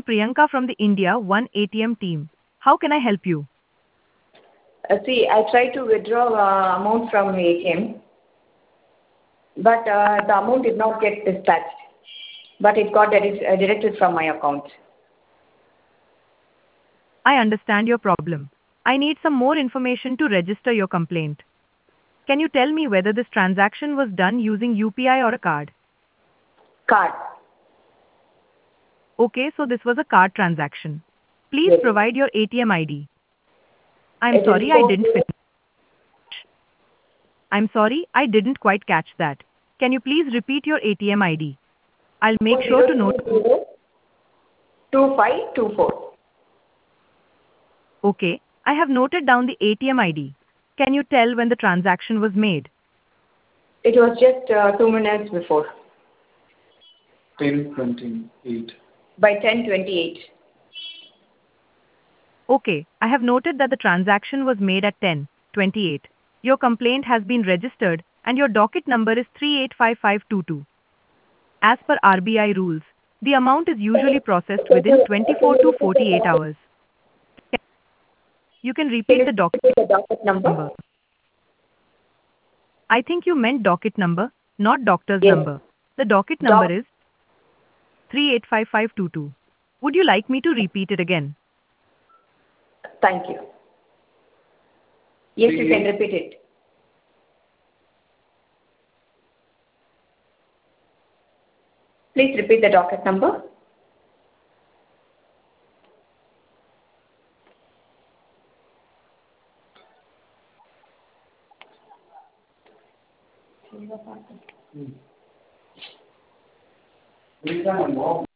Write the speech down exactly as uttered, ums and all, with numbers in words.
Priyanka from the India One A T M team. How can I help you? Uh, see, I tried to withdraw uh, amount from A T M, but uh, the amount did not get dispatched, but it got direct, uh, directed from my account. I understand your problem. I need some more information to register your complaint. Can you tell me whether this transaction was done using U P I or a card? Card. Okay, so this was a card transaction. Please Yes. provide your A T M I D. I'm It is sorry I four didn't finish. I'm sorry I didn't quite catch that. Can you please repeat your A T M I D? I'll make sure zero to note. two zero two five two four. Okay, I have noted down the A T M I D. Can you tell when the transaction was made? It was just uh, two minutes before. ten twenty-eight. By ten twenty-eight. Okay, I have noted that the transaction was made at ten twenty-eight. Your complaint has been registered and your docket number is three eight five five two two. As per R B I rules, the amount is usually processed Can within you, can twenty-four you to repeat the forty-eight docket, hours. You can can repeat you the docket repeat the docket number? number. I think you meant docket number, not doctor's Yes. number. The docket number Doc. is three eight five five two two. Would you like me to repeat it again? Thank you. Yes, you can repeat it. Please repeat the docket number. Hmm.